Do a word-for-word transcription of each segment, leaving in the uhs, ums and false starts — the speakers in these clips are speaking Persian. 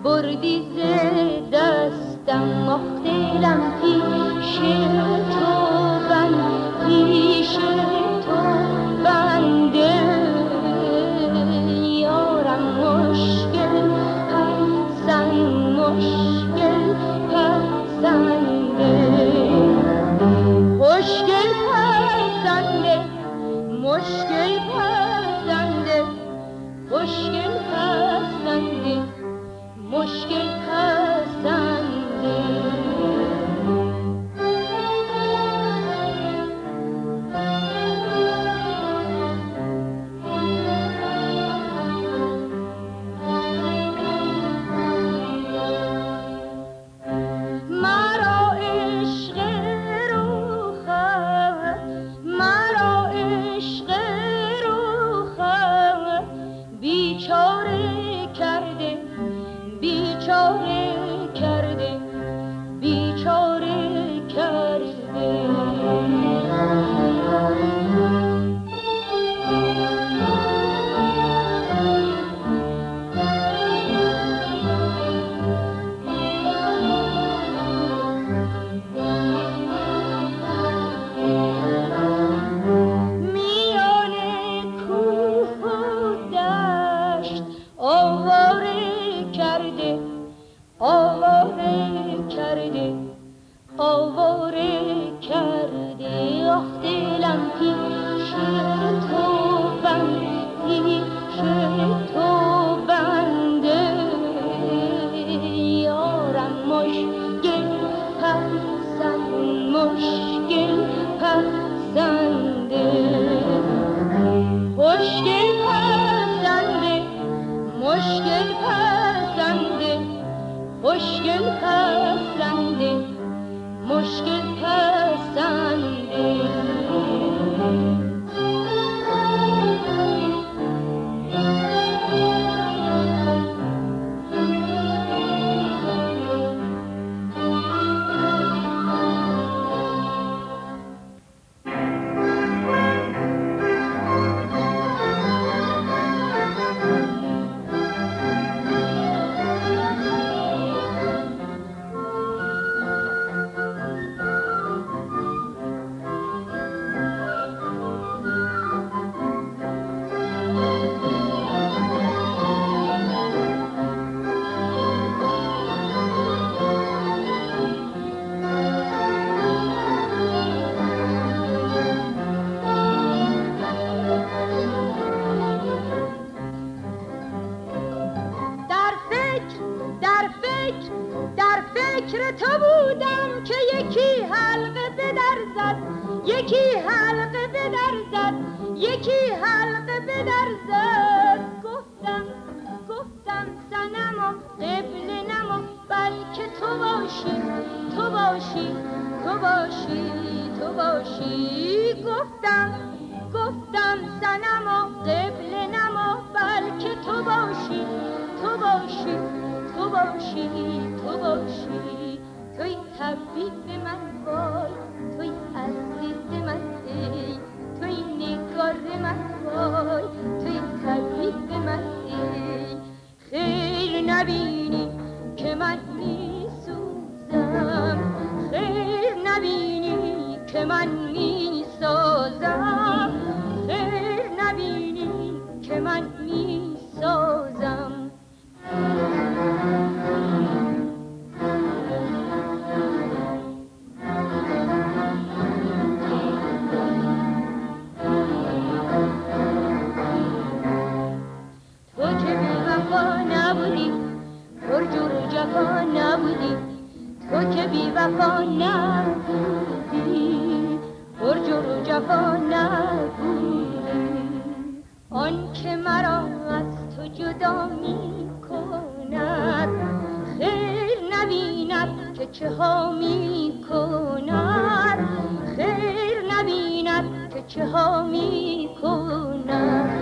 بردی ز دستم آخ دلم پیش تو بند پیش تو بنده یارم مشکل پسند مشکل پسنده مشکل پسنده مشکل پسنده مشکل پسنده مشکل پسنده مرا عشق روخت مرا عشق روخت بیچاره کرده بیچاره کرده بیچاره کرده میان کوه و دشت آواره کرده آواره کرده آواره کرده آخ دلم پیش تو بند پیش تو بنده یارم مشکل پسند مشکل پسنده مشکل پسنده مشکل پسنده مشکل پسنده مشکل پسنده فکر تو بودم که یکی حلقه به در زد یکی حلقه به در زد یکی حلقه به در زد گفتم گفتم صنم و قبله نما بلکه تو باشی تو باشی تو باشی تو باشی گفتم گفتم صنم و قبله نما بلکه تو باشی تو باشی تو باشی تو باشی توی حبیب من وای توی عزیز من ای توی نگار من وای توی حبیب من ای خیر نبینی که من می سوزم خیر نبینی که من می سازم خیر نبینی که من می سازم جفا نبودی تو که بی وفا نبودی برجور و جفا نبودی آن که مرا از تو جدا می کند خیر نبیند که چه ها می کند خیر نبیند که چه ها می کند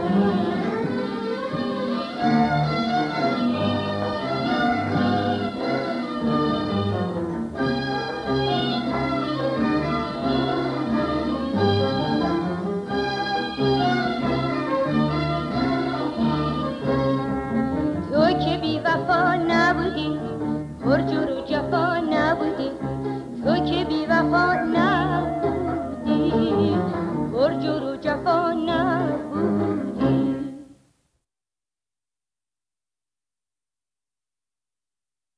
وفا نبودی وفا نبودی، پر جور و جفا